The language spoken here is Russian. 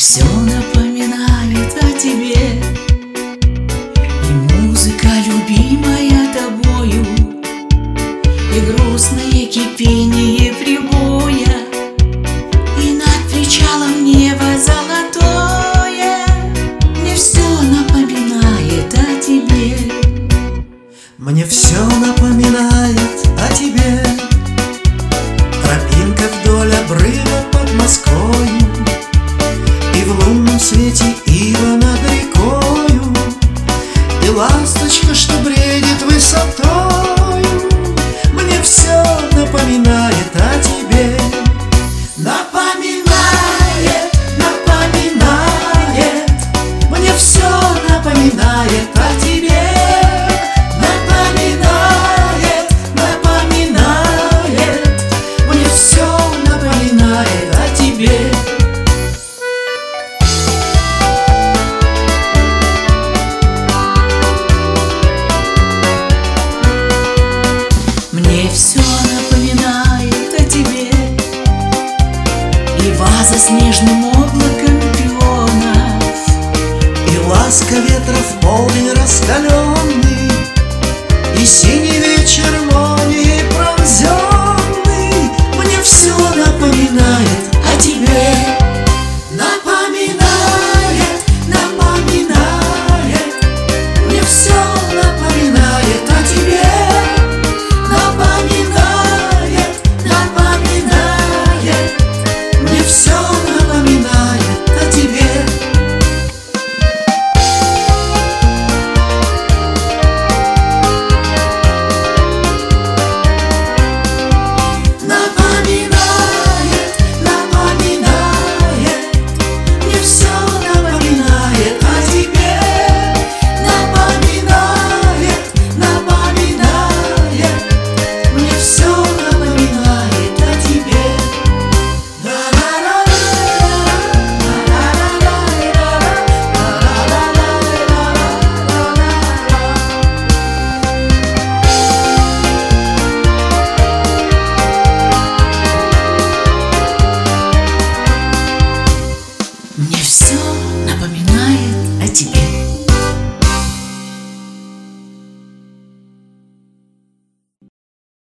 все напоминает о тебе, и музыка, любимая тобою, и грустное кипение прибоя, и над причалом небо золотое. Мне все напоминает о тебе. Мне все напоминает о тебе. Тропинка вдоль обрыва под Москвою, и в лунном свете ива над рекою, и ласточка, что бредит высотою. Мне все напоминает о тебе. Напоминает, напоминает. Мне все напоминает о тебе. Напоминает, напоминает. Мне все напоминает о тебе. Мне все напоминает о тебе, и ваза с нежным облаком пионов, И ласка ветра в полдень раскаленный, и синий вечер молнией пронзенный. Мне все напоминает о тебе.